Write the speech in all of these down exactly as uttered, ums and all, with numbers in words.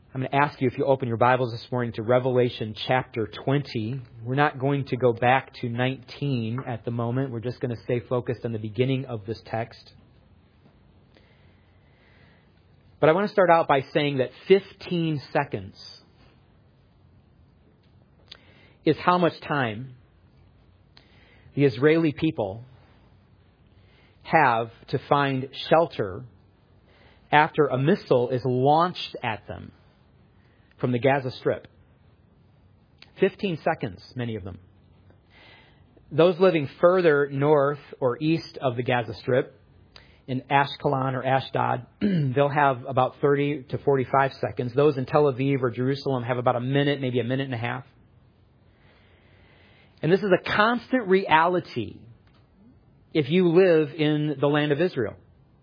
I'm going to ask you if you open your Bibles this morning to Revelation chapter twenty. We're not going to go back to nineteen at the moment. We're just going to stay focused on the beginning of this text. But I want to start out by saying that fifteen seconds is how much time the Israeli people have to find shelter after a missile is launched at them from the Gaza Strip. fifteen seconds, many of them. Those living further north or east of the Gaza Strip, in Ashkelon or Ashdod, they'll have about thirty to forty-five seconds. Those in Tel Aviv or Jerusalem have about a minute, maybe a minute and a half. And this is a constant reality if you live in the land of Israel.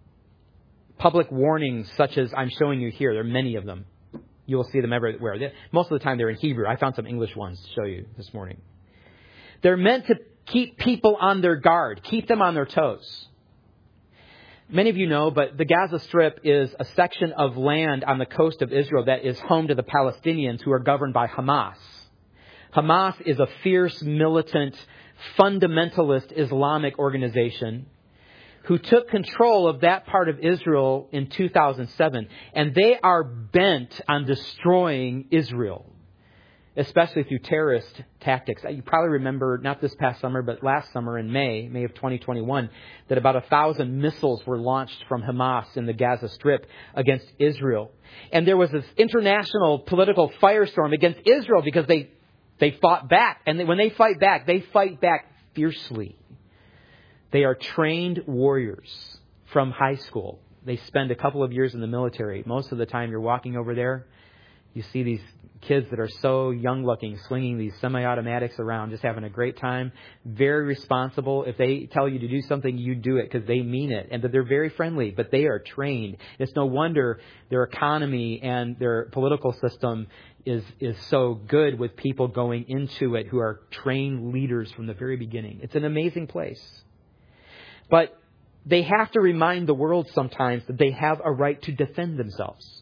Public warnings such as I'm showing you here, there are many of them. You will see them everywhere. Most of the time they're in Hebrew. I found some English ones to show you this morning. They're meant to keep people on their guard, keep them on their toes. Many of you know, but the Gaza Strip is a section of land on the coast of Israel that is home to the Palestinians who are governed by Hamas. Hamas is a fierce, militant, fundamentalist Islamic organization who took control of that part of Israel in two thousand seven. And they are bent on destroying Israel, especially through terrorist tactics. You probably remember, not this past summer, but last summer in May, May of twenty twenty-one, that about a thousand missiles were launched from Hamas in the Gaza Strip against Israel. And there was this international political firestorm against Israel because they, they fought back. And when they fight back, they fight back fiercely. They are trained warriors from high school. They spend a couple of years in the military. Most of the time you're walking over there, you see these kids that are so young looking, swinging these semi-automatics around, just having a great time. Very responsible. If they tell you to do something, you do it because they mean it. And that they're very friendly, but they are trained. It's no wonder their economy and their political system is, is so good with people going into it who are trained leaders from the very beginning. It's an amazing place. But they have to remind the world sometimes that they have a right to defend themselves.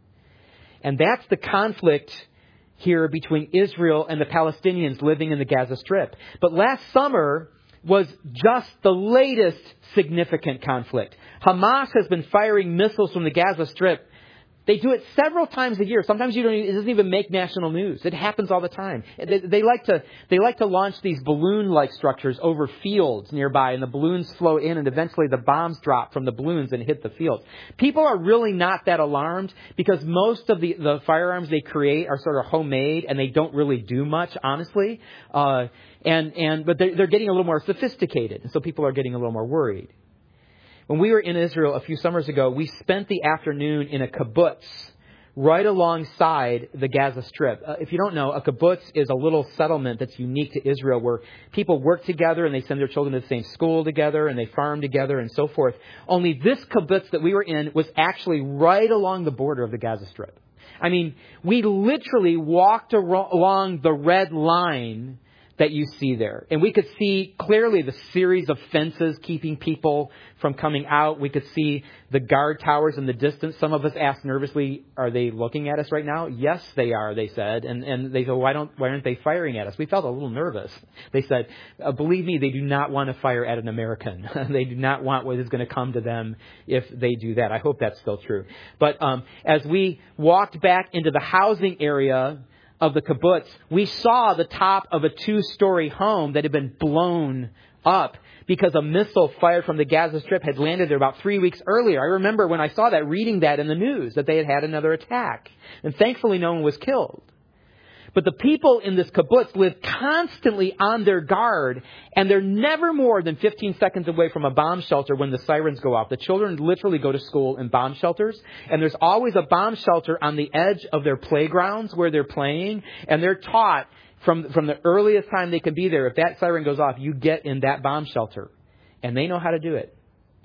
And that's the conflict here between Israel and the Palestinians living in the Gaza Strip. But last summer was just the latest significant conflict. Hamas has been firing missiles from the Gaza Strip. They do it several times a year. Sometimes you don't even, it doesn't even make national news. It happens all the time. They, they like to they like to launch these balloon-like structures over fields nearby, and the balloons flow in, and eventually the bombs drop from the balloons and hit the field. People are really not that alarmed because most of the, the firearms they create are sort of homemade, and they don't really do much, honestly. Uh, and and but they're, they're getting a little more sophisticated, and so people are getting a little more worried. When we were in Israel a few summers ago, we spent the afternoon in a kibbutz right alongside the Gaza Strip. Uh, if you don't know, a kibbutz is a little settlement that's unique to Israel where people work together and they send their children to the same school together and they farm together and so forth. Only this kibbutz that we were in was actually right along the border of the Gaza Strip. I mean, we literally walked ar- along the red line that you see there. And we could see clearly the series of fences keeping people from coming out. We could see the guard towers in the distance. Some of us asked nervously, are they looking at us right now? Yes, they are, they said. And and they said, why don't why aren't they firing at us? We felt a little nervous. They said, uh, believe me, they do not want to fire at an American. They do not want what is going to come to them if they do that. I hope that's still true. But um, as we walked back into the housing area of the kibbutz, we saw the top of a two-story home that had been blown up because a missile fired from the Gaza Strip had landed there about three weeks earlier. I remember when I saw that, reading that in the news, that they had had another attack. And thankfully no one was killed. But the people in this kibbutz live constantly on their guard, and they're never more than fifteen seconds away from a bomb shelter when the sirens go off. The children literally go to school in bomb shelters, and there's always a bomb shelter on the edge of their playgrounds where they're playing, and they're taught from, from the earliest time they can be there, if that siren goes off, you get in that bomb shelter. And they know how to do it.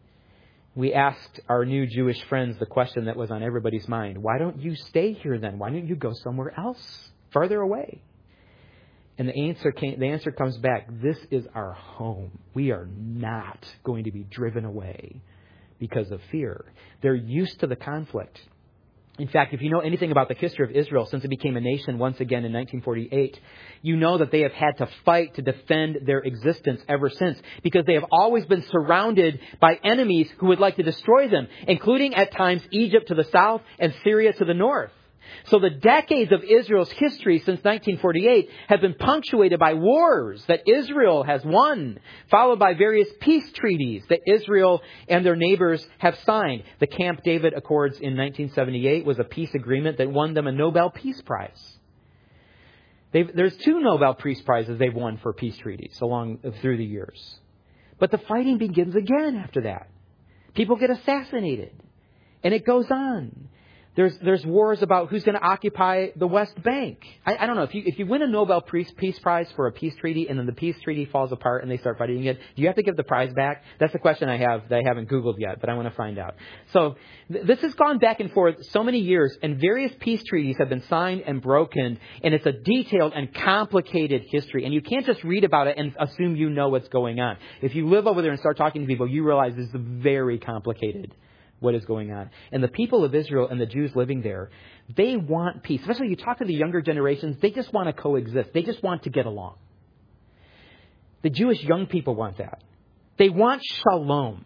We asked our new Jewish friends the question that was on everybody's mind. Why don't you stay here then? Why don't you go somewhere else? Farther away. And the answer came, the answer comes back. This is our home. We are not going to be driven away because of fear. They're used to the conflict. In fact, if you know anything about the history of Israel since it became a nation once again in nineteen forty-eight, you know that they have had to fight to defend their existence ever since, because they have always been surrounded by enemies who would like to destroy them, including at times Egypt to the south and Syria to the north. So the decades of Israel's history since nineteen forty-eight have been punctuated by wars that Israel has won, followed by various peace treaties that Israel and their neighbors have signed. The Camp David Accords in nineteen seventy-eight was a peace agreement that won them a Nobel Peace Prize. They've, there's two Nobel Peace Prizes they've won for peace treaties along through the years. But the fighting begins again after that. People get assassinated. And it goes on. There's there's wars about who's going to occupy the West Bank. I, I don't know. If you if you win a Nobel Peace, Peace Prize for a peace treaty and then the peace treaty falls apart and they start fighting again, do you have to give the prize back? That's the question I have that I haven't Googled yet, but I want to find out. So th- this has gone back and forth so many years, and various peace treaties have been signed and broken, and it's a detailed and complicated history. And you can't just read about it and assume you know what's going on. If you live over there and start talking to people, you realize this is very complicated. What is going on. And the people of Israel and the Jews living there, they want peace. Especially you talk to the younger generations, they just want to coexist. They just want to get along. The Jewish young people want that. They want shalom.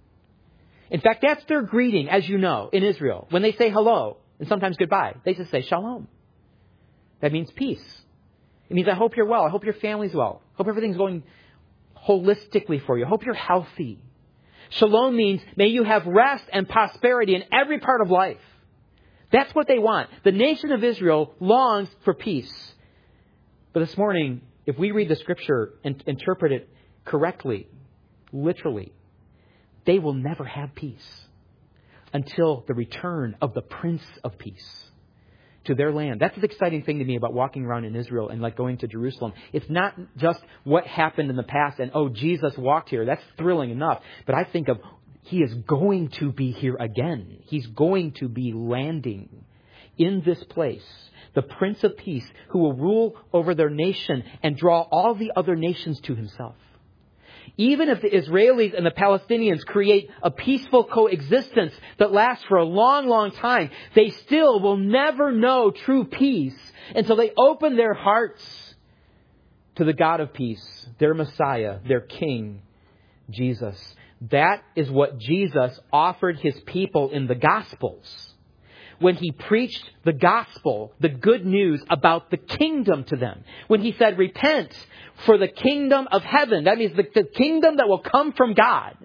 In fact, that's their greeting, as you know, in Israel. When they say hello and sometimes goodbye, they just say shalom. That means peace. It means I hope you're well. I hope your family's well. Hope everything's going holistically for you. I hope you're healthy. Shalom means may you have rest and prosperity in every part of life. That's what they want. The nation of Israel longs for peace. But this morning, if we read the scripture and interpret it correctly, literally, they will never have peace until the return of the Prince of Peace to their land. That's the exciting thing to me about walking around in Israel and like going to Jerusalem. It's not just what happened in the past and, oh, Jesus walked here. That's thrilling enough. But I think of he is going to be here again. He's going to be landing in this place. The Prince of Peace who will rule over their nation and draw all the other nations to himself. Even if the Israelis and the Palestinians create a peaceful coexistence that lasts for a long, long time, they still will never know true peace until they open their hearts to the God of peace, their Messiah, their King, Jesus. That is what Jesus offered his people in the Gospels. When he preached the gospel, the good news about the kingdom to them. When he said, repent, for the kingdom of heaven, that means the, the kingdom that will come from God,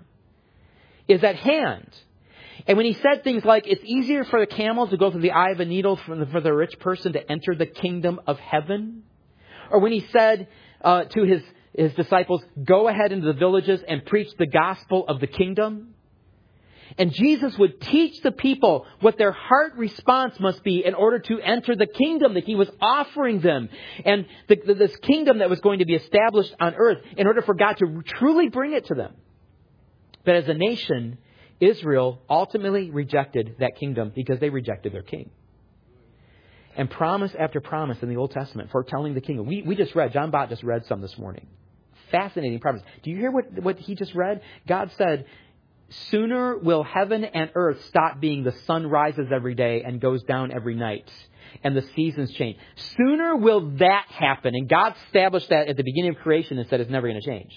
is at hand. And when he said things like, it's easier for the camel to go through the eye of a needle for the, for the rich person to enter the kingdom of heaven. Or when he said uh, to his, his disciples, go ahead into the villages and preach the gospel of the kingdom. And Jesus would teach the people what their heart response must be in order to enter the kingdom that he was offering them. And the, the, this kingdom that was going to be established on earth in order for God to truly bring it to them. But as a nation, Israel ultimately rejected that kingdom because they rejected their king. And promise after promise in the Old Testament foretelling the kingdom. We, we just read, John Bott just read some this morning. Fascinating promise. Do you hear what, what he just read? God said, sooner will heaven and earth stop being the sun rises every day and goes down every night and the seasons change. Sooner will that happen. And God established that at the beginning of creation and said it's never going to change.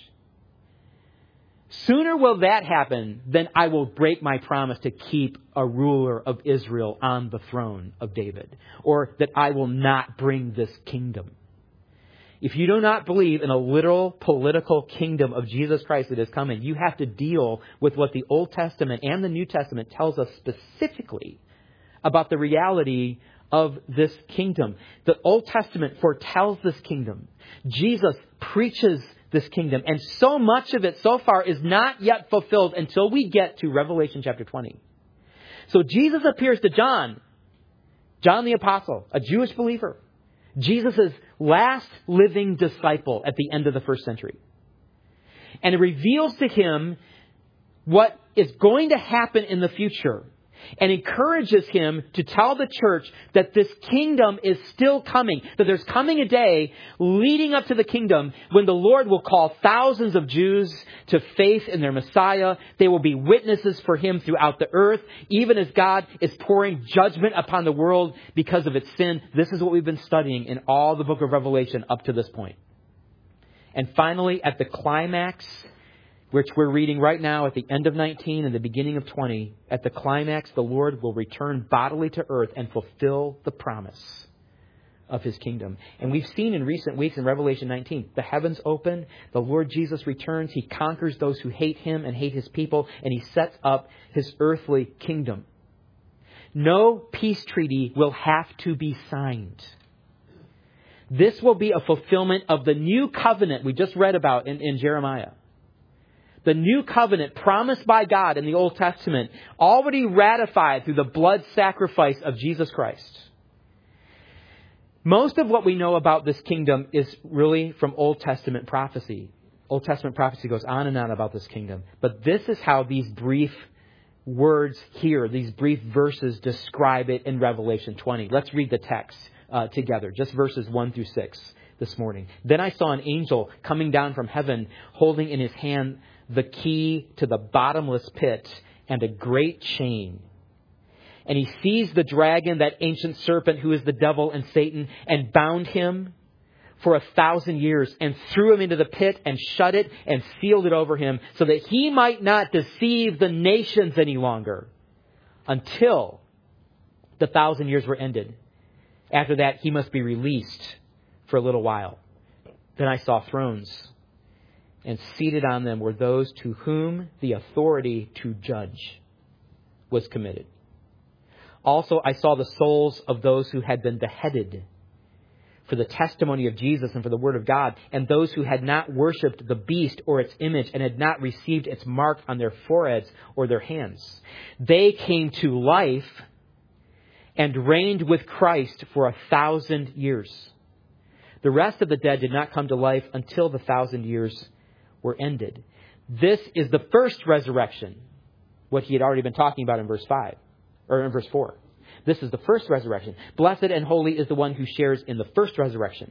Sooner will that happen than I will break my promise to keep a ruler of Israel on the throne of David, or that I will not bring this kingdom. If you do not believe in a literal political kingdom of Jesus Christ that is coming, you have to deal with what the Old Testament and the New Testament tells us specifically about the reality of this kingdom. The Old Testament foretells this kingdom. Jesus preaches this kingdom. And so much of it so far is not yet fulfilled until we get to Revelation chapter twenty. So Jesus appears to John, John the Apostle, a Jewish believer. Jesus' last living disciple at the end of the first century. And it reveals to him what is going to happen in the future. and encourages him to tell the church that this kingdom is still coming, that there's coming a day leading up to the kingdom when the Lord will call thousands of Jews to faith in their Messiah. They will be witnesses for him throughout the earth, even as God is pouring judgment upon the world because of its sin. This is what we've been studying in all the book of Revelation up to this point. And finally, at the climax, which we're reading right now at the end of nineteen and the beginning of twenty, at the climax, the Lord will return bodily to earth and fulfill the promise of his kingdom. And we've seen in recent weeks in Revelation nineteen, the heavens open, the Lord Jesus returns, he conquers those who hate him and hate his people, and he sets up his earthly kingdom. No peace treaty will have to be signed. This will be a fulfillment of the new covenant we just read about in, in Jeremiah. The new covenant promised by God in the Old Testament, already ratified through the blood sacrifice of Jesus Christ. Most of what we know about this kingdom is really from Old Testament prophecy. Old Testament prophecy goes on and on about this kingdom. But this is how these brief words here, these brief verses describe it in Revelation twenty. Let's read the text uh, together, just verses one through six this morning. Then I saw an angel coming down from heaven, holding in his hand the key to the bottomless pit and a great chain. And he seized the dragon, that ancient serpent who is the devil and Satan, and bound him for a thousand years and threw him into the pit and shut it and sealed it over him so that he might not deceive the nations any longer until the thousand years were ended. After that, he must be released for a little while. Then I saw thrones, and seated on them were those to whom the authority to judge was committed. Also, I saw the souls of those who had been beheaded for the testimony of Jesus and for the word of God, and those who had not worshipped the beast or its image and had not received its mark on their foreheads or their hands. They came to life and reigned with Christ for a thousand years. The rest of the dead did not come to life until the thousand years were ended. This is the first resurrection, what he had already been talking about in verse five, or in verse four. This is the first resurrection. Blessed and holy is the one who shares in the first resurrection.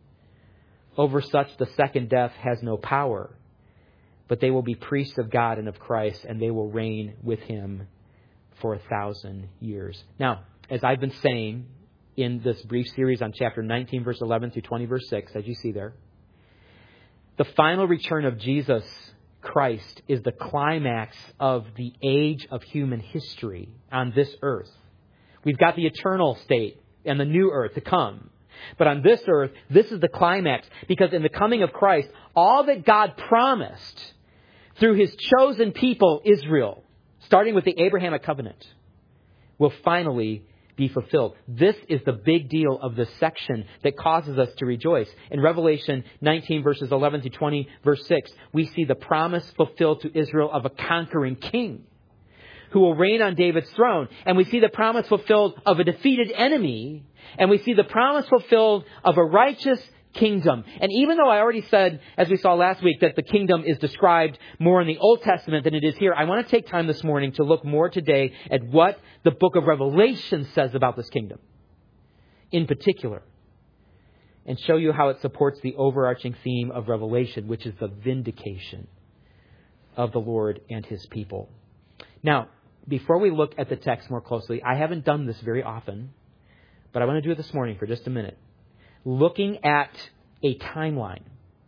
Over such the second death has no power, but they will be priests of God and of Christ, and they will reign with him for a thousand years. Now, as I've been saying in this brief series on chapter nineteen, verse eleven through twenty, verse six, as you see there, the final return of Jesus Christ is the climax of the age of human history on this earth. We've got the eternal state and the new earth to come. But on this earth, this is the climax, because in the coming of Christ, all that God promised through his chosen people, Israel, starting with the Abrahamic covenant, will finally be fulfilled. This is the big deal of this section that causes us to rejoice. In Revelation nineteen, verses eleven to twenty, verse six, we see the promise fulfilled to Israel of a conquering king who will reign on David's throne. And we see the promise fulfilled of a defeated enemy. And we see the promise fulfilled of a righteous kingdom. And even though I already said, as we saw last week, that the kingdom is described more in the Old Testament than it is here, I want to take time this morning to look more today at what the book of Revelation says about this kingdom in particular, and show you how it supports the overarching theme of Revelation, which is the vindication of the Lord and his people. Now, before we look at the text more closely, I haven't done this very often, but I want to do it this morning for just a minute. Looking at a timeline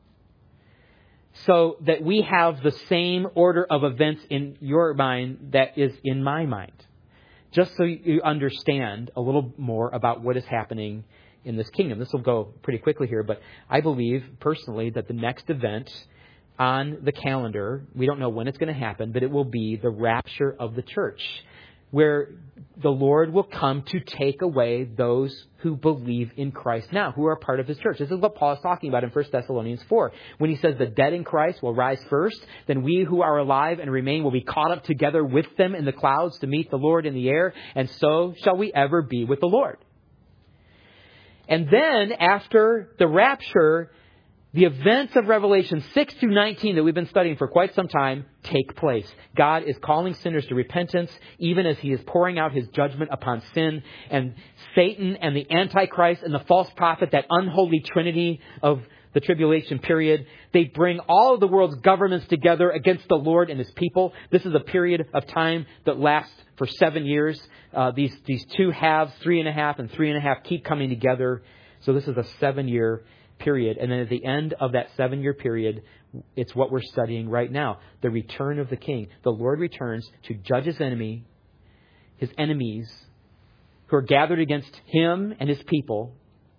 so that we have the same order of events in your mind that is in my mind. Just so you understand a little more about what is happening in this kingdom. This will go pretty quickly here, but I believe personally that the next event on the calendar, we don't know when it's going to happen, but it will be the rapture of the church, where the Lord will come to take away those who believe in Christ now, who are part of his church. This is what Paul is talking about in First Thessalonians four. When he says the dead in Christ will rise first, then we who are alive and remain will be caught up together with them in the clouds to meet the Lord in the air, and so shall we ever be with the Lord. And then after the rapture, The events of Revelation six through nineteen that we've been studying for quite some time take place. God is calling sinners to repentance, even as He is pouring out His judgment upon sin. And Satan and the Antichrist and the false prophet, that unholy trinity of the tribulation period, they bring all of the world's governments together against the Lord and His people. This is a period of time that lasts for seven years. Uh, these, these two halves, three and a half and three and a half, keep coming together. So this is a seven-year period. And then at the end of that seven-year period, it's what we're studying right now. The return of the King. The Lord returns to judge His enemy, His enemies, who are gathered against Him and His people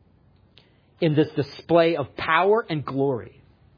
in this display of power and glory.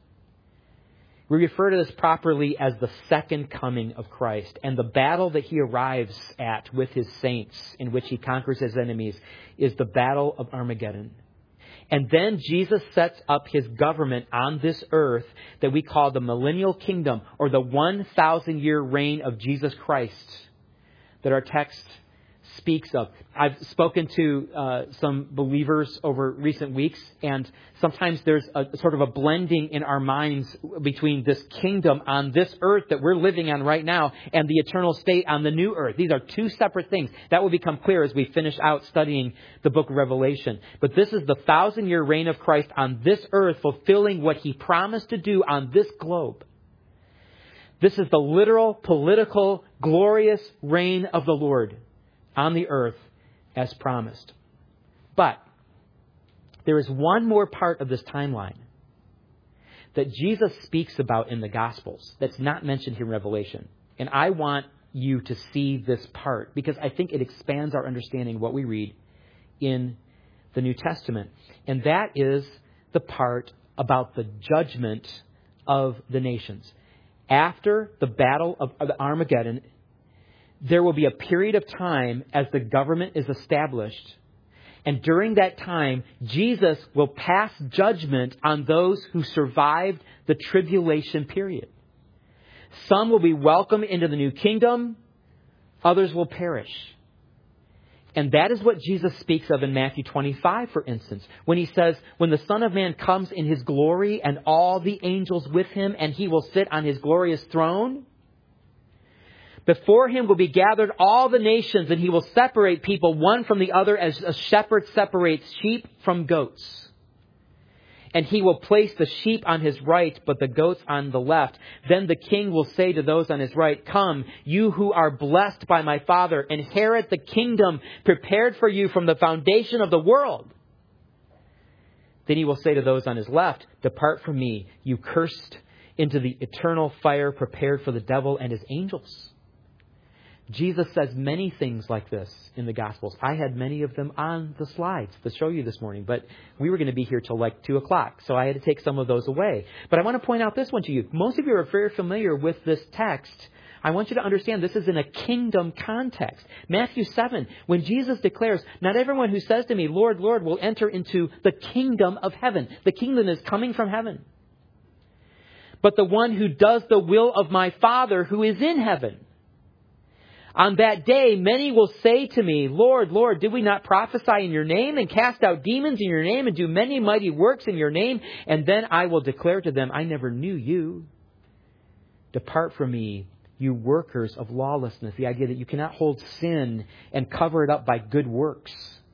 We refer to this properly as the second coming of Christ. And the battle that He arrives at with His saints, in which He conquers His enemies, is the battle of Armageddon. And then Jesus sets up His government on this earth that we call the millennial kingdom, or the one thousand year reign of Jesus Christ that our text speaks of. I've spoken to uh, some believers over recent weeks, and sometimes there's a sort of a blending in our minds between this kingdom on this earth that we're living on right now and the eternal state on the new earth. These are two separate things. That will become clear as we finish out studying the book of Revelation. But this is the thousand year reign of Christ on this earth, fulfilling what He promised to do on this globe. This is the literal, political, glorious reign of the Lord on the earth as promised. But there is one more part of this timeline that Jesus speaks about in the Gospels that's not mentioned here in Revelation. And I want you to see this part because I think it expands our understanding of what we read in the New Testament. And that is the part about the judgment of the nations. After the battle of Armageddon, there will be a period of time as the government is established. And during that time, Jesus will pass judgment on those who survived the tribulation period. Some will be welcomed into the new kingdom. Others will perish. And that is what Jesus speaks of in Matthew twenty-five, for instance, when He says, when the Son of Man comes in His glory and all the angels with Him, and He will sit on His glorious throne. Before Him will be gathered all the nations, and He will separate people one from the other as a shepherd separates sheep from goats. And He will place the sheep on His right, but the goats on the left. Then the King will say to those on His right, "Come, you who are blessed by my Father, inherit the kingdom prepared for you from the foundation of the world." Then He will say to those on His left, "Depart from me, you cursed, into the eternal fire prepared for the devil and his angels." Jesus says many things like this in the Gospels. I had many of them on the slides to show you this morning, but we were going to be here till like two o'clock, so I had to take some of those away. But I want to point out this one to you. Most of you are very familiar with this text. I want you to understand this is in a kingdom context. Matthew seven, when Jesus declares, "Not everyone who says to me, 'Lord, Lord,' will enter into the kingdom of heaven." The kingdom is coming from heaven. "But the one who does the will of my Father who is in heaven. On that day, many will say to me, 'Lord, Lord, did we not prophesy in your name and cast out demons in your name and do many mighty works in your name?' And then I will declare to them, 'I never knew you. Depart from me, you workers of lawlessness.'" The idea that you cannot hold sin and cover it up by good works.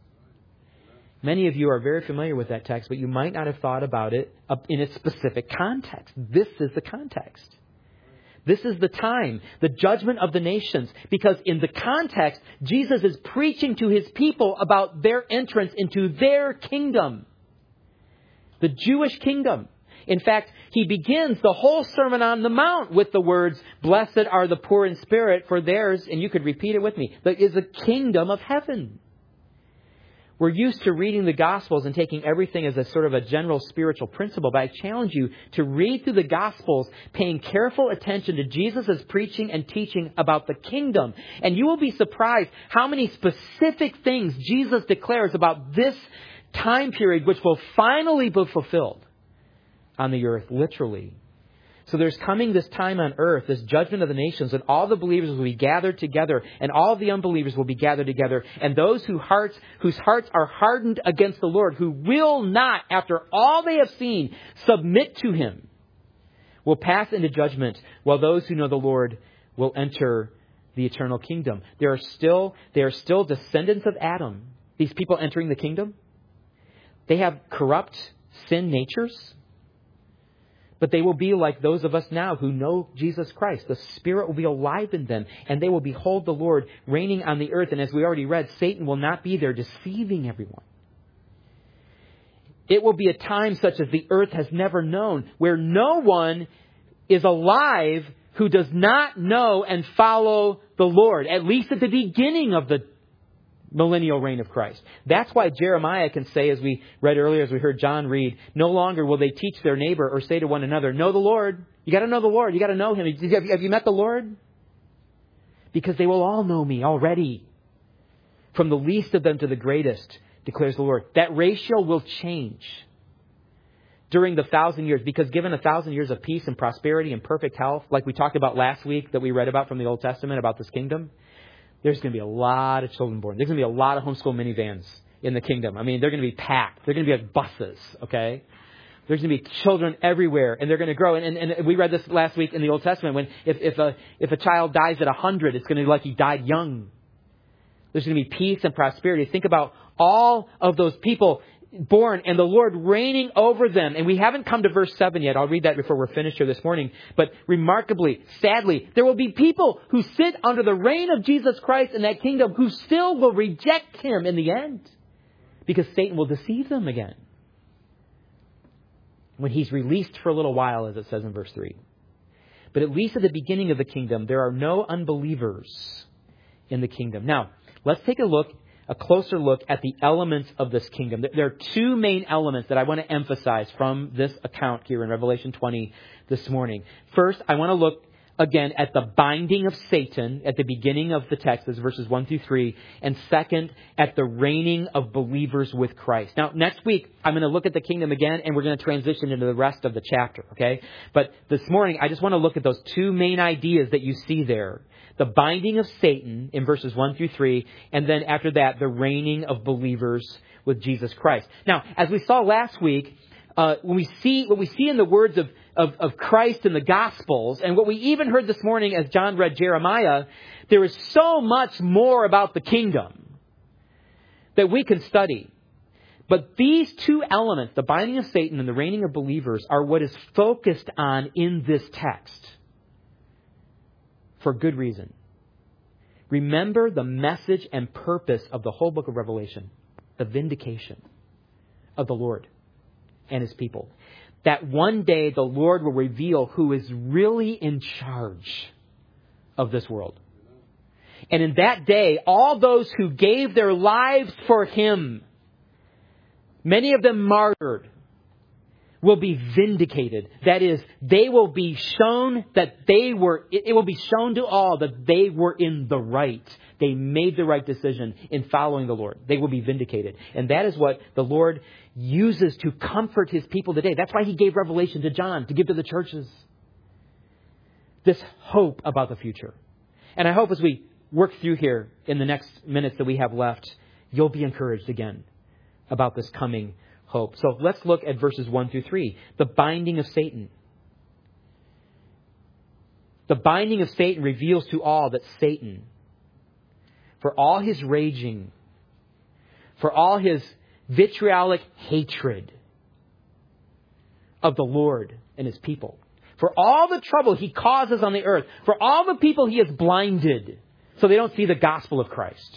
Many of you are very familiar with that text, but you might not have thought about it in its specific context. This is the context. This is the time, the judgment of the nations, because in the context, Jesus is preaching to His people about their entrance into their kingdom, the Jewish kingdom. In fact, He begins the whole Sermon on the Mount with the words, "Blessed are the poor in spirit, for theirs," and you could repeat it with me, "there is a kingdom of heaven." We're used to reading the Gospels and taking everything as a sort of a general spiritual principle, but I challenge you to read through the Gospels, paying careful attention to Jesus' preaching and teaching about the kingdom. And you will be surprised how many specific things Jesus declares about this time period, which will finally be fulfilled on the earth, literally. So there's coming this time on earth, this judgment of the nations, and all the believers will be gathered together, and all the unbelievers will be gathered together. And those who hearts, whose hearts are hardened against the Lord, who will not, after all they have seen, submit to him, will pass into judgment, while those who know the Lord will enter the eternal kingdom. There are still, they are still descendants of Adam. These people entering the kingdom, they have corrupt sin natures, but they will be like those of us now who know Jesus Christ. The Spirit will be alive in them, and they will behold the Lord reigning on the earth. And as we already read, Satan will not be there deceiving everyone. It will be a time such as the earth has never known, where no one is alive who does not know and follow the Lord, at least at the beginning of the millennial reign of Christ. That's why Jeremiah can say, as we read earlier, as we heard John read, no longer will they teach their neighbor or say to one another, know the Lord. You got to know the Lord. You got to know him. Have you met the Lord? Because they will all know me already, from the least of them to the greatest, declares the Lord. That ratio will change during the thousand years, because given a thousand years of peace and prosperity and perfect health, like we talked about last week that we read about from the Old Testament about this kingdom, there's going to be a lot of children born. There's going to be a lot of homeschool minivans in the kingdom. I mean, they're going to be packed. They're going to be like buses, okay? There's going to be children everywhere, and they're going to grow. And, and, and we read this last week in the Old Testament, when if, if, a, if a child dies at one hundred, it's going to be like he died young. There's going to be peace and prosperity. Think about all of those people born and the Lord reigning over them. And we haven't come to verse seven yet. I'll read that before we're finished here this morning. But remarkably, sadly, there will be people who sit under the reign of Jesus Christ in that kingdom who still will reject him in the end, because Satan will deceive them again when he's released for a little while, as it says in verse three. But at least at the beginning of the kingdom, there are no unbelievers in the kingdom. Now, let's take a look A closer look at the elements of this kingdom. There are two main elements that I want to emphasize from this account here in Revelation twenty this morning. First, I want to look again at the binding of Satan at the beginning of the text, as verses one through three. And second, at the reigning of believers with Christ. Now, next week, I'm going to look at the kingdom again, and we're going to transition into the rest of the chapter, okay? But this morning, I just want to look at those two main ideas that you see there. The binding of Satan in verses one through three, and then after that, the reigning of believers with Jesus Christ. Now, as we saw last week, uh, when we see what we see in the words of, of, of Christ in the Gospels, and what we even heard this morning as John read Jeremiah, there is so much more about the kingdom that we can study. But these two elements, the binding of Satan and the reigning of believers, are what is focused on in this text. For good reason. Remember the message and purpose of the whole book of Revelation. The vindication of the Lord and his people. That one day the Lord will reveal who is really in charge of this world. And in that day, all those who gave their lives for him, many of them martyred, will be vindicated. That is, they will be shown that they were, it will be shown to all that they were in the right. They made the right decision in following the Lord. They will be vindicated. And that is what the Lord uses to comfort his people today. That's why he gave Revelation to John, to give to the churches. This hope about the future. And I hope as we work through here in the next minutes that we have left, you'll be encouraged again about this coming hope. So let's look at verses one through three. The binding of Satan. The binding of Satan reveals to all that Satan, for all his raging, for all his vitriolic hatred of the Lord and his people, for all the trouble he causes on the earth, for all the people he has blinded so they don't see the gospel of Christ,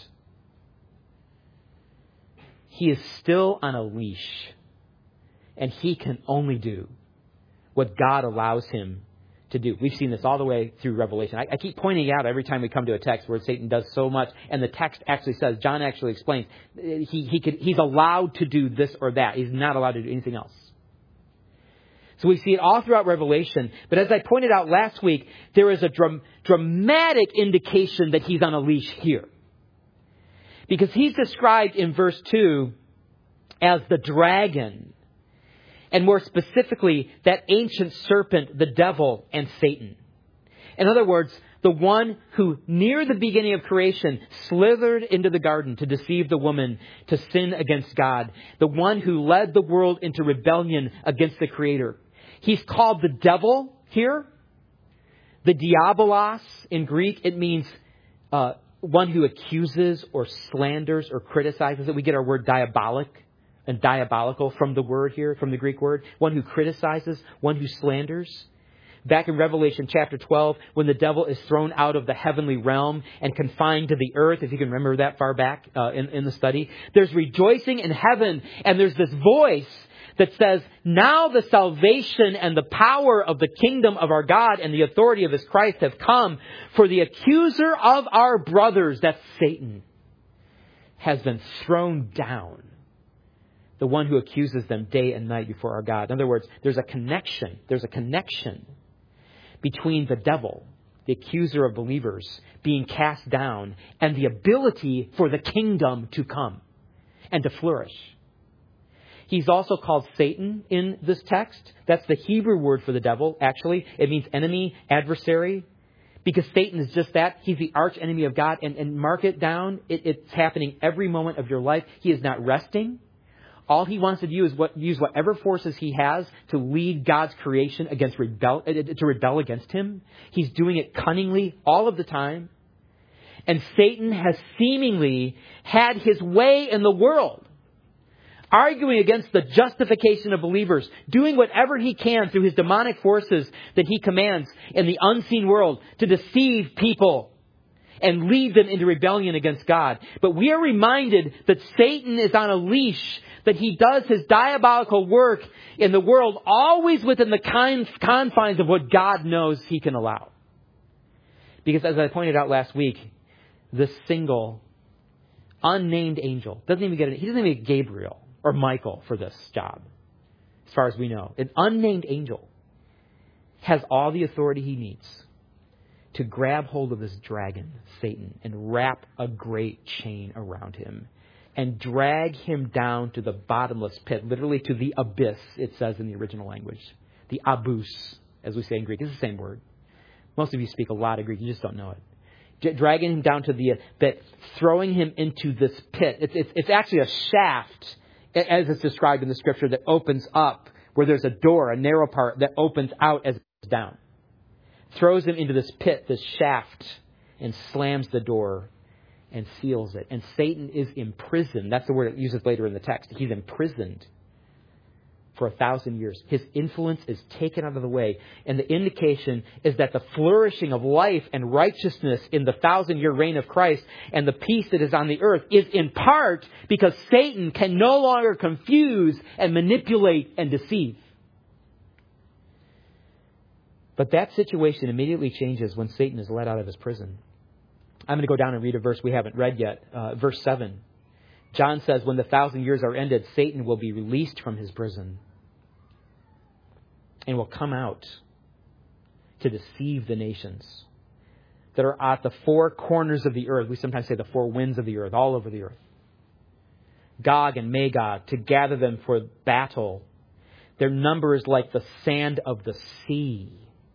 he is still on a leash, and he can only do what God allows him to do. We've seen this all the way through Revelation. I, I keep pointing out every time we come to a text where Satan does so much, and the text actually says, John actually explains, he, he could, he's allowed to do this or that. He's not allowed to do anything else. So we see it all throughout Revelation. But as I pointed out last week, there is a dram- dramatic indication that he's on a leash here. Because he's described in verse two as the dragon. And more specifically, that ancient serpent, the devil, and Satan. In other words, the one who, near the beginning of creation, slithered into the garden to deceive the woman to sin against God. The one who led the world into rebellion against the Creator. He's called the devil here. The diabolos in Greek, it means uh, one who accuses or slanders or criticizes. We get our word diabolic and diabolical from the word here, from the Greek word. One who criticizes, one who slanders. Back in Revelation chapter twelve, when the devil is thrown out of the heavenly realm and confined to the earth, if you can remember that far back uh, in, in the study, there's rejoicing in heaven, and there's this voice that says, now the salvation and the power of the kingdom of our God and the authority of His Christ have come, for the accuser of our brothers, that's Satan, has been thrown down. The one who accuses them day and night before our God. In other words, there's a connection. There's a connection between the devil, the accuser of believers, being cast down, and the ability for the kingdom to come and to flourish. He's also called Satan in this text. That's the Hebrew word for the devil, actually. It means enemy, adversary. Because Satan is just that. He's the arch enemy of God. And, and mark it down. It, it's happening every moment of your life. He is not resting. All he wants to do is what, use whatever forces he has to lead God's creation against rebel, to rebel against Him. He's doing it cunningly all of the time. And Satan has seemingly had his way in the world, arguing against the justification of believers, doing whatever he can through his demonic forces that he commands in the unseen world to deceive people and lead them into rebellion against God. But we are reminded that Satan is on a leash, that he does his diabolical work in the world always within the confines of what God knows He can allow. Because as I pointed out last week, this single, unnamed angel doesn't even get it. He doesn't even get Gabriel or Michael for this job, as far as we know. An unnamed angel has all the authority he needs to grab hold of this dragon, Satan, and wrap a great chain around him and drag him down to the bottomless pit, literally to the abyss, it says in the original language. The abus, as we say in Greek. It's the same word. Most of you speak a lot of Greek. You just don't know it. Dragging him down to the pit, throwing him into this pit. It's, it's, it's actually a shaft, as it's described in the Scripture, that opens up, where there's a door, a narrow part that opens out as it goes down. Throws him into this pit, this shaft, and slams the door and seals it. And Satan is imprisoned. That's the word it uses later in the text. He's imprisoned for a thousand years. His influence is taken out of the way. And the indication is that the flourishing of life and righteousness in the thousand-year reign of Christ and the peace that is on the earth is in part because Satan can no longer confuse and manipulate and deceive. But that situation immediately changes when Satan is let out of his prison. I'm going to go down and read a verse we haven't read yet. Uh, verse seven. John says, when the thousand years are ended, Satan will be released from his prison and will come out to deceive the nations that are at the four corners of the earth. We sometimes say the four winds of the earth, all over the earth. Gog and Magog, to gather them for battle. Their number is like the sand of the sea.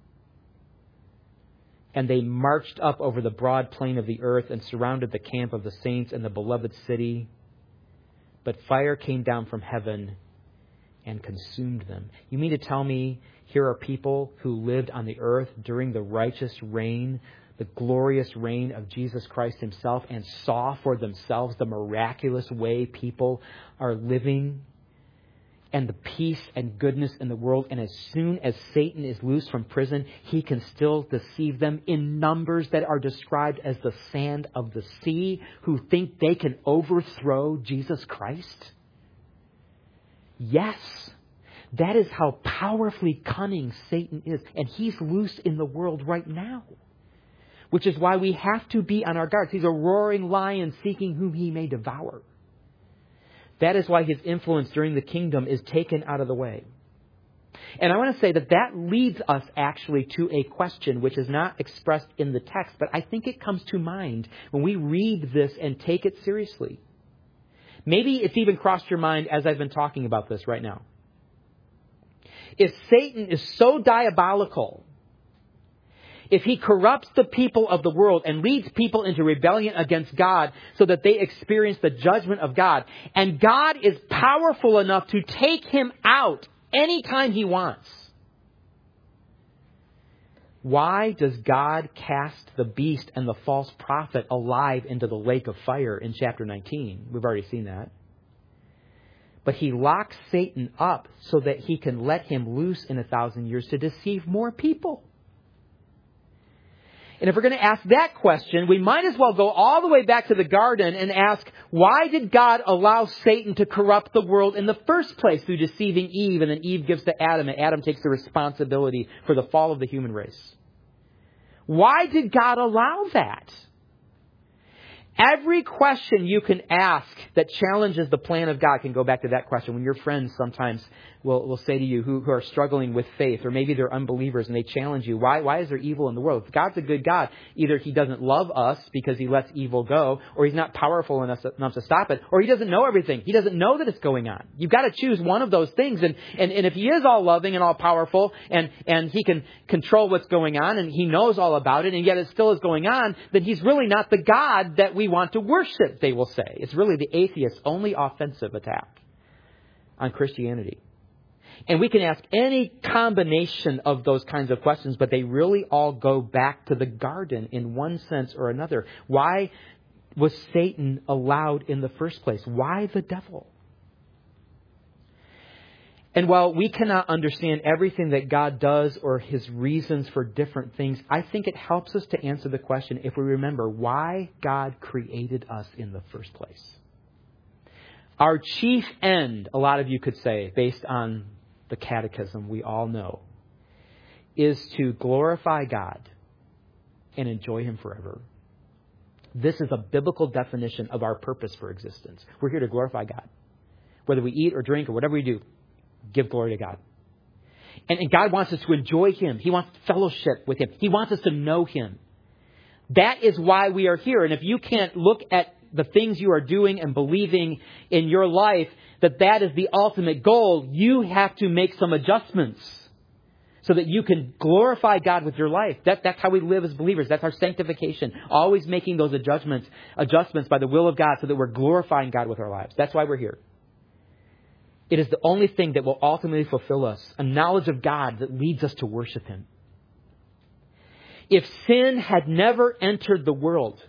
And they marched up over the broad plain of the earth and surrounded the camp of the saints and the beloved city. But fire came down from heaven and consumed them. You mean to tell me here are people who lived on the earth during the righteous reign, the glorious reign of Jesus Christ Himself, and saw for themselves the miraculous way people are living and the peace and goodness in the world. And as soon as Satan is loose from prison, he can still deceive them in numbers that are described as the sand of the sea, who think they can overthrow Jesus Christ. Yes, that is how powerfully cunning Satan is. And he's loose in the world right now, which is why we have to be on our guard. He's a roaring lion seeking whom he may devour. That is why his influence during the kingdom is taken out of the way. And I want to say that that leads us actually to a question which is not expressed in the text, but I think it comes to mind when we read this and take it seriously. Maybe it's even crossed your mind as I've been talking about this right now. If Satan is so diabolical, if he corrupts the people of the world and leads people into rebellion against God so that they experience the judgment of God, and God is powerful enough to take him out anytime he wants, why does God cast the beast and the false prophet alive into the lake of fire in chapter nineteen? We've already seen that. But he locks Satan up so that he can let him loose in a thousand years to deceive more people. And if we're going to ask that question, we might as well go all the way back to the garden and ask, why did God allow Satan to corrupt the world in the first place through deceiving Eve? And then Eve gives to Adam, and Adam takes the responsibility for the fall of the human race. Why did God allow that? Every question you can ask that challenges the plan of God can go back to that question. When your friends sometimes will, will say to you who, who are struggling with faith, or maybe they're unbelievers and they challenge you, why, why is there evil in the world? If God's a good God, either he doesn't love us because he lets evil go, or he's not powerful enough, enough to stop it, or he doesn't know everything. He doesn't know that it's going on. You've got to choose one of those things. And, and, and if he is all loving and all powerful and, and he can control what's going on and he knows all about it, and yet it still is going on, then he's really not the God that we want to worship, they will say. It's really the atheist's only offensive attack on Christianity. And we can ask any combination of those kinds of questions, but they really all go back to the garden in one sense or another. Why was Satan allowed in the first place? Why the devil? And while we cannot understand everything that God does or his reasons for different things, I think it helps us to answer the question if we remember why God created us in the first place. Our chief end, a lot of you could say, based on the catechism we all know, is to glorify God and enjoy him forever. This is a biblical definition of our purpose for existence. We're here to glorify God. Whether we eat or drink or whatever we do, give glory to God. And, and God wants us to enjoy him. He wants fellowship with him. He wants us to know him. That is why we are here. And if you can't look at the things you are doing and believing in your life, that that is the ultimate goal, you have to make some adjustments so that you can glorify God with your life. That, that's how we live as believers. That's our sanctification. Always making those adjustments, adjustments by the will of God so that we're glorifying God with our lives. That's why we're here. It is the only thing that will ultimately fulfill us, a knowledge of God that leads us to worship him. If sin had never entered the world,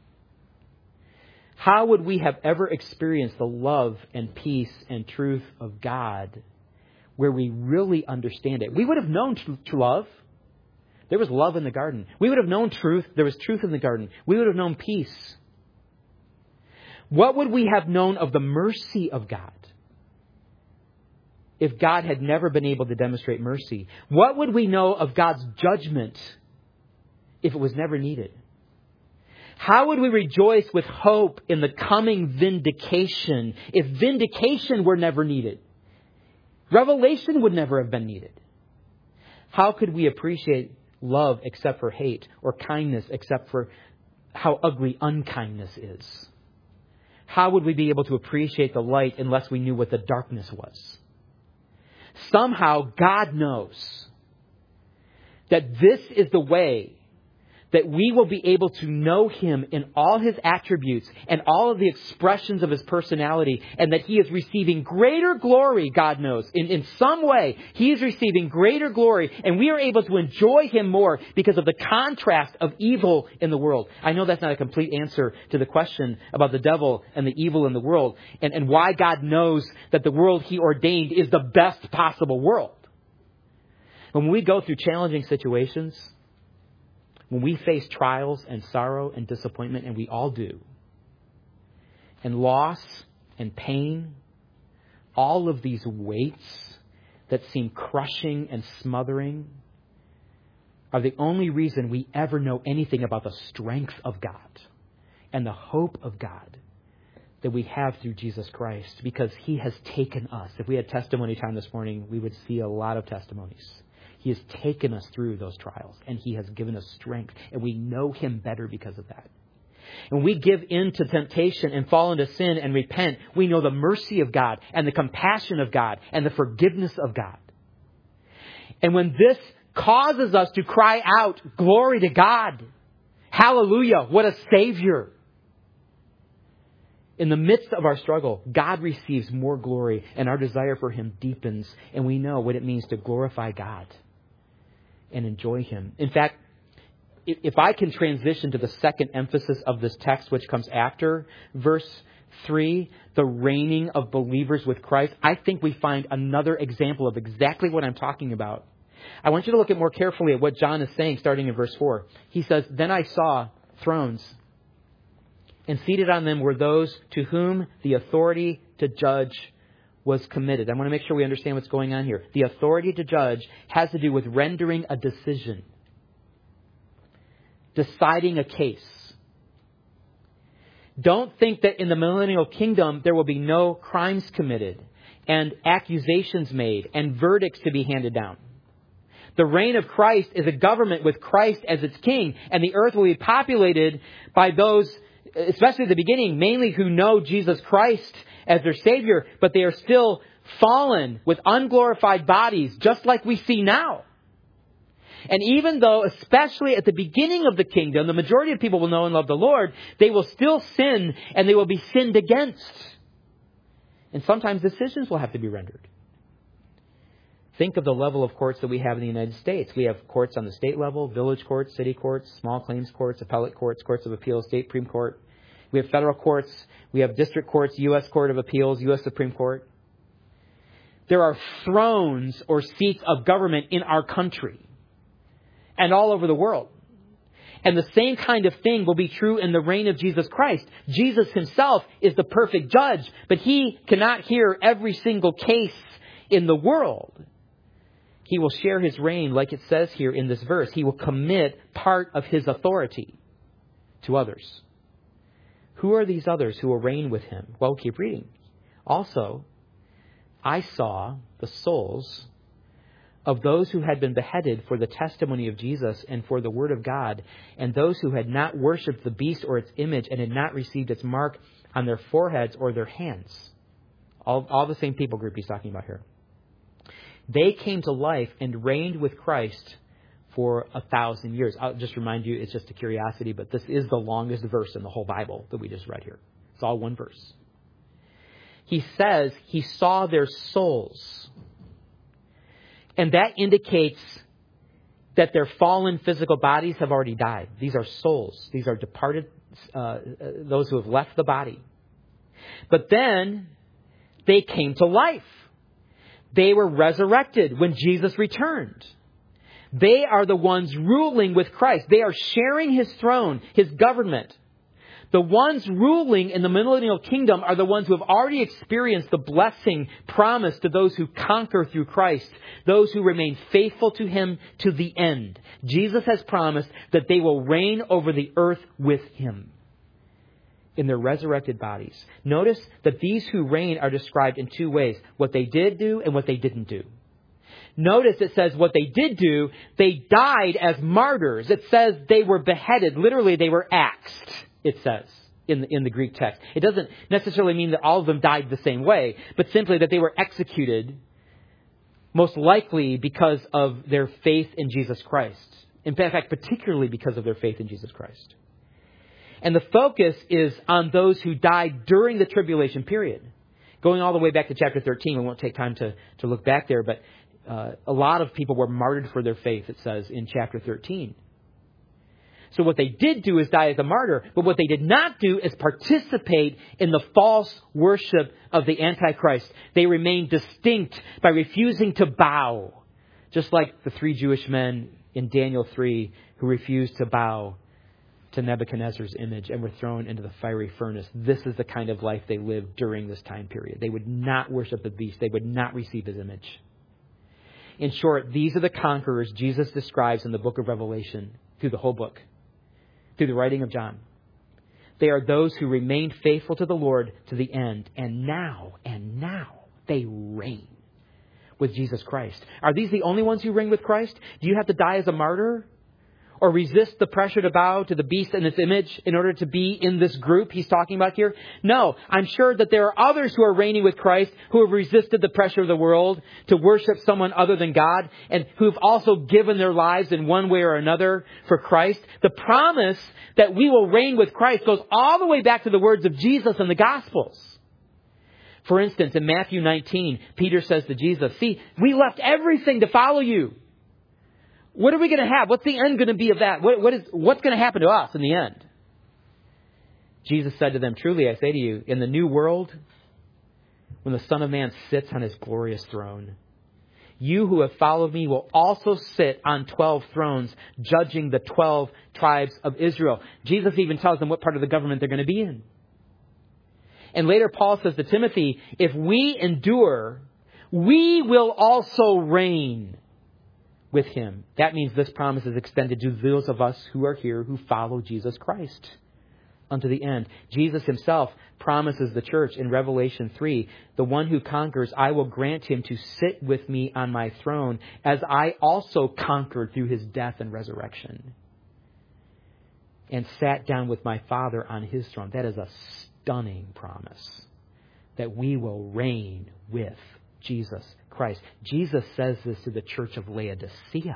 how would we have ever experienced the love and peace and truth of God where we really understand it? We would have known true love. There was love in the garden. We would have known truth. There was truth in the garden. We would have known peace. What would we have known of the mercy of God if God had never been able to demonstrate mercy? What would we know of God's judgment if it was never needed? How would we rejoice with hope in the coming vindication if vindication were never needed? Revelation would never have been needed. How could we appreciate love except for hate, or kindness except for how ugly unkindness is? How would we be able to appreciate the light unless we knew what the darkness was? Somehow God knows that this is the way that we will be able to know him in all his attributes and all of the expressions of his personality, and that he is receiving greater glory, God knows. In, in some way, he is receiving greater glory, and we are able to enjoy him more because of the contrast of evil in the world. I know that's not a complete answer to the question about the devil and the evil in the world, and, and why God knows that the world he ordained is the best possible world. When we go through challenging situations, when we face trials and sorrow and disappointment, and we all do, and loss and pain, all of these weights that seem crushing and smothering are the only reason we ever know anything about the strength of God and the hope of God that we have through Jesus Christ, because he has taken us. If we had testimony time this morning, we would see a lot of testimonies. He has taken us through those trials, and he has given us strength, and we know him better because of that. When we give in to temptation and fall into sin and repent, we know the mercy of God and the compassion of God and the forgiveness of God. And when this causes us to cry out, glory to God, hallelujah, what a Savior. In the midst of our struggle, God receives more glory and our desire for Him deepens. And we know what it means to glorify God and enjoy Him. In fact, if I can transition to the second emphasis of this text, which comes after verse three, the reigning of believers with Christ, I think we find another example of exactly what I'm talking about. I want you to look at more carefully at what John is saying starting in verse four. He says, "Then I saw thrones, and seated on them were those to whom the authority to judge was committed." I want to make sure we understand what's going on here. The authority to judge has to do with rendering a decision, deciding a case. Don't think that in the millennial kingdom there will be no crimes committed and accusations made and verdicts to be handed down. The reign of Christ is a government with Christ as its king, and the earth will be populated by those, especially at the beginning, mainly who know Jesus Christ as their Savior, but they are still fallen with unglorified bodies, just like we see now. And even though, especially at the beginning of the kingdom, the majority of people will know and love the Lord, they will still sin and they will be sinned against. And sometimes decisions will have to be rendered. Think of the level of courts that we have in the United States. We have courts on the state level, village courts, city courts, small claims courts, appellate courts, courts of appeals, state Supreme Court. We have federal courts. We have district courts, U S Court of Appeals, U S Supreme Court. There are thrones or seats of government in our country and all over the world. And the same kind of thing will be true in the reign of Jesus Christ. Jesus Himself is the perfect judge, but He cannot hear every single case in the world. He will share His reign, like it says here in this verse. He will commit part of His authority to others. Who are these others who will reign with Him? Well, keep reading. Also, I saw the souls of those who had been beheaded for the testimony of Jesus and for the word of God, and those who had not worshipped the beast or its image and had not received its mark on their foreheads or their hands. All, all the same people group He's talking about here. They came to life and reigned with Christ for a thousand years. I'll just remind you, it's just a curiosity, but this is the longest verse in the whole Bible that we just read here. It's all one verse. He says He saw their souls. And that indicates that their fallen physical bodies have already died. These are souls. These are departed, uh, those who have left the body. But then they came to life. They were resurrected when Jesus returned. They are the ones ruling with Christ. They are sharing His throne, His government. The ones ruling in the millennial kingdom are the ones who have already experienced the blessing promised to those who conquer through Christ, those who remain faithful to Him to the end. Jesus has promised that they will reign over the earth with Him in their resurrected bodies. Notice that these who reign are described in two ways: what they did do and what they didn't do. Notice it says what they did do, they died as martyrs. It says they were beheaded. Literally, they were axed. It says in the, in the Greek text. It doesn't necessarily mean that all of them died the same way, but simply that they were executed, most likely because of their faith in Jesus Christ. In fact, particularly because of their faith in Jesus Christ. And the focus is on those who died during the tribulation period. Going all the way back to chapter thirteen, we won't take time to, to look back there, but uh, a lot of people were martyred for their faith, it says in chapter thirteen. So what they did do is die as a martyr, but what they did not do is participate in the false worship of the Antichrist. They remained distinct by refusing to bow, just like the three Jewish men in Daniel three who refused to bow to Nebuchadnezzar's image and were thrown into the fiery furnace. This is the kind of life they lived during this time period. They would not worship the beast. They would not receive His image. In short, these are the conquerors Jesus describes in the book of Revelation through the whole book, through the writing of John. They are those who remained faithful to the Lord to the end. And now, and now, they reign with Jesus Christ. Are these the only ones who reign with Christ? Do you have to die as a martyr? or resist the pressure to bow to the beast and its image in order to be in this group he's talking about here? No, I'm sure that there are others who are reigning with Christ who have resisted the pressure of the world to worship someone other than God and who've also given their lives in one way or another for Christ. The promise that we will reign with Christ goes all the way back to the words of Jesus in the Gospels. For instance, in Matthew nineteen, Peter says to Jesus, see, we left everything to follow you. What are we going to have? What's the end going to be of that? What, what is, what's going to happen to us in the end? Jesus said to them, truly, I say to you, in the new world, when the Son of Man sits on his glorious throne, you who have followed me will also sit on twelve thrones, judging the twelve tribes of Israel. Jesus even tells them what part of the government they're going to be in. And later Paul says to Timothy, if we endure, we will also reign with him. That means this promise is extended to those of us who are here who follow Jesus Christ unto the end. Jesus himself promises the church in Revelation three, the one who conquers, I will grant him to sit with me on my throne, as I also conquered through his death and resurrection, and sat down with my Father on his throne. That is a stunning promise, that we will reign with Jesus Christ. Jesus says this to the church of Laodicea.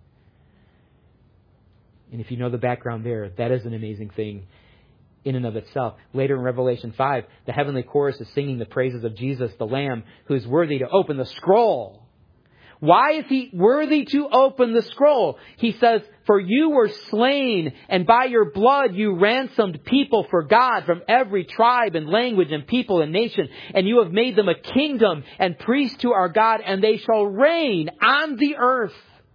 And if you know the background there, that is an amazing thing in and of itself. Later in Revelation five, the heavenly chorus is singing the praises of Jesus, the Lamb, who is worthy to open the scroll. Why is he worthy to open the scroll? He says, for you were slain, and by your blood you ransomed people for God from every tribe and language and people and nation. And you have made them a kingdom and priests to our God, and they shall reign on the earth.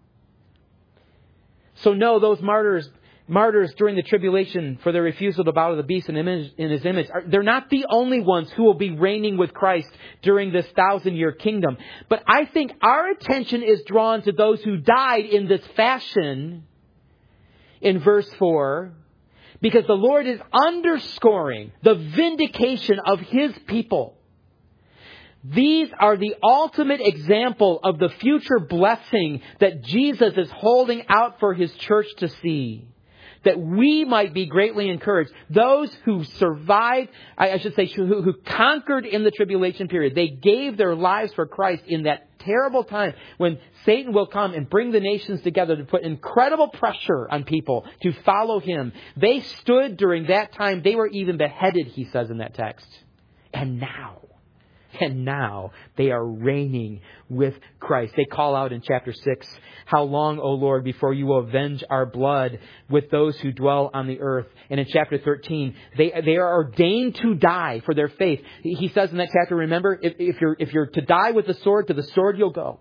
So no, those martyrs, martyrs during the tribulation for their refusal to bow to the beast in, image, in his image, are, they're not the only ones who will be reigning with Christ during this thousand-year kingdom. But I think our attention is drawn to those who died in this fashion in verse four, because the Lord is underscoring the vindication of his people. These are the ultimate example of the future blessing that Jesus is holding out for his church to see, that we might be greatly encouraged. Those who survived, I should say, who, who conquered in the tribulation period, they gave their lives for Christ in that terrible time when Satan will come and bring the nations together to put incredible pressure on people to follow him. They stood during that time. They were even beheaded, he says in that text. And now, and now they are reigning with Christ. They call out in chapter six, how long, O Lord, before you will avenge our blood with those who dwell on the earth? And in chapter thirteen, they they are ordained to die for their faith. He says in that chapter, remember, if, if you're if you're to die with the sword, to the sword you'll go.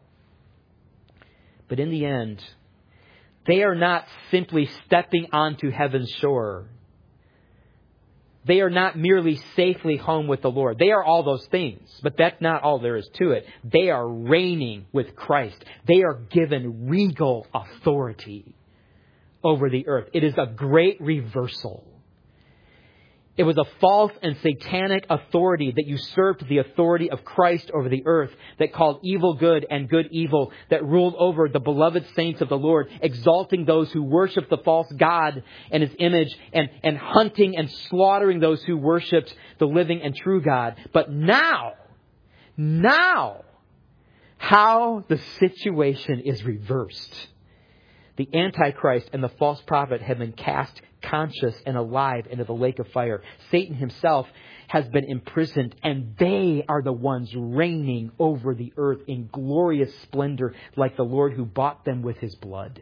But in the end, they are not simply stepping onto heaven's shore. They are not merely safely home with the Lord. They are all those things, but that's not all there is to it. They are reigning with Christ. They are given regal authority over the earth. It is a great reversal. It was a false and satanic authority that usurped the authority of Christ over the earth, that called evil good and good evil, that ruled over the beloved saints of the Lord, exalting those who worship the false God and his image, and, and hunting and slaughtering those who worshipped the living and true God. But now, now, how the situation is reversed. The Antichrist and the false prophet have been cast conscious and alive into the lake of fire. Satan himself has been imprisoned, and they are the ones reigning over the earth in glorious splendor, like the Lord who bought them with his blood.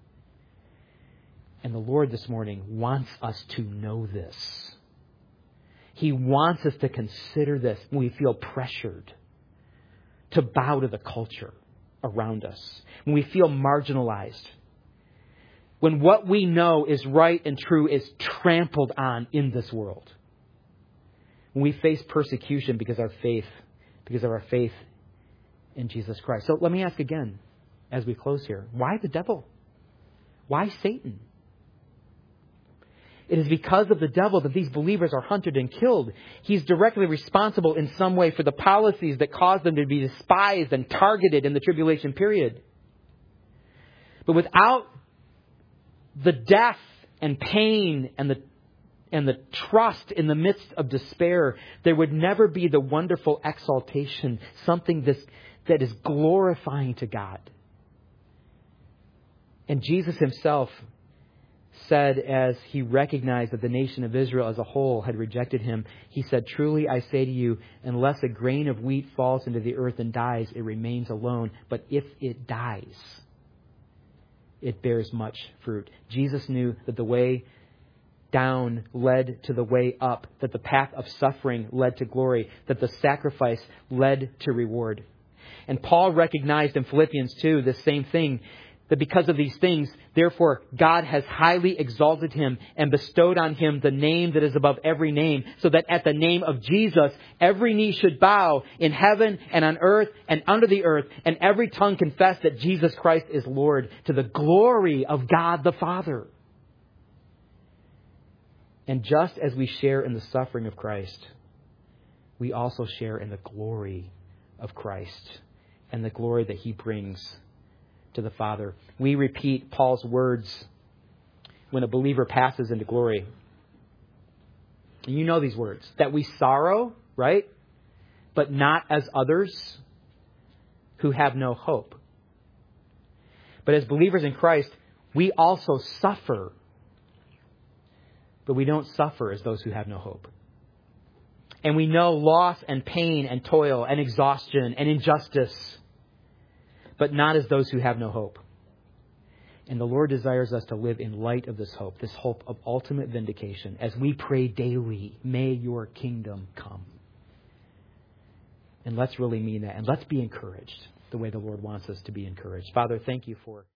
And the Lord this morning wants us to know this. He wants us to consider this when we feel pressured to bow to the culture around us, when we feel marginalized, when what we know is right and true is trampled on in this world. When we face persecution because our faith, because of our faith in Jesus Christ. So let me ask again, as we close here, why the devil? Why Satan? It is because of the devil that these believers are hunted and killed. He's directly responsible in some way for the policies that caused them to be despised and targeted in the tribulation period. But without the death and pain and the and the trust in the midst of despair, there would never be the wonderful exaltation, something this, that is glorifying to God. And Jesus himself said, as he recognized that the nation of Israel as a whole had rejected him, he said, "Truly I say to you, unless a grain of wheat falls into the earth and dies, it remains alone. But if it dies, it bears much fruit." Jesus knew that the way down led to the way up, that the path of suffering led to glory, that the sacrifice led to reward. And Paul recognized in Philippians two the same thing, that because of these things, therefore, God has highly exalted him and bestowed on him the name that is above every name, so that at the name of Jesus, every knee should bow in heaven and on earth and under the earth, and every tongue confess that Jesus Christ is Lord, to the glory of God the Father. And just as we share in the suffering of Christ, we also share in the glory of Christ and the glory that he brings to the Father. We repeat Paul's words when a believer passes into glory. And you know these words, that we sorrow, right? But not as others who have no hope. But as believers in Christ, we also suffer. But we don't suffer as those who have no hope. And we know loss and pain and toil and exhaustion and injustice, but not as those who have no hope. And the Lord desires us to live in light of this hope, this hope of ultimate vindication, as we pray daily, may your kingdom come. And let's really mean that. And let's be encouraged the way the Lord wants us to be encouraged. Father, thank you for